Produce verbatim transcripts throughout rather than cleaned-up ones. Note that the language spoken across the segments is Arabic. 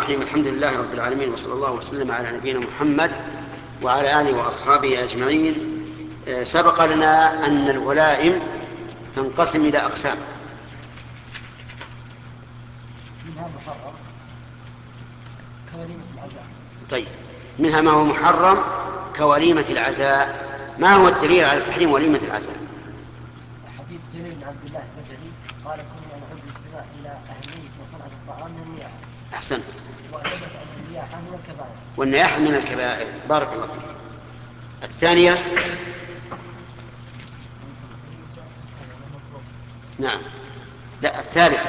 الرحيم. الحمد لله رب العالمين، وصلى الله وسلم على نبينا محمد وعلى آله وأصحابه أجمعين. سبق لنا أن الولائم تنقسم إلى أقسام. منها محرم كوليمة العزاء. طيب، منها ما هو محرم كوليمة العزاء. ما هو الدليل على تحريم وليمة العزاء؟ حديث جرير بن عبد الله البجلي قال: كنا نعد الاجتماع إلى أهلية وصنعة الطعام من النياحة. أحسنت. وثبت أن النياحة من الكبائر. والنياحة من الكبائر. بارك الله فيك. الثانية. نعم. لا، الثالثة.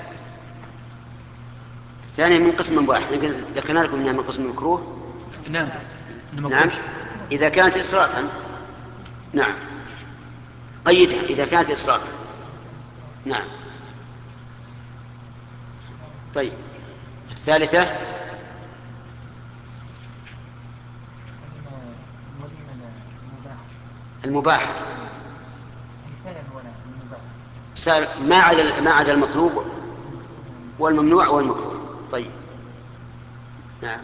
الثانية من قسم مباح، يمكن ذكرنا لكم انها من قسم المكروه. نعم. نعم، إذا كانت إسرافا. نعم، قيدها إذا كانت إسرافا. نعم. طيب، الثالثة. المباح. ما عدا ما عدا المطلوب والممنوع والمكروه. طيب. نعم.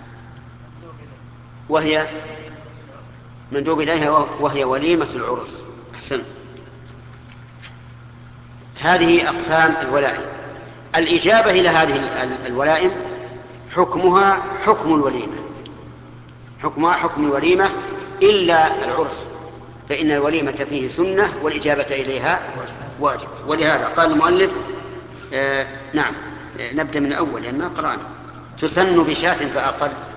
وهي مندوب إليها وهي وليمة العرس. أحسن. هذه أقسام الولائم. الإجابة إلى هذه الولائم حكمها حكم الوليمة، حكمها حكم الوليمة إلا العرس، فإن الوليمة فيه سنة والإجابة إليها واجب. ولهذا قال المؤلف آه نعم، آه نبدأ من الأول لأن ما قرأنا. تسن بشاة فأقل.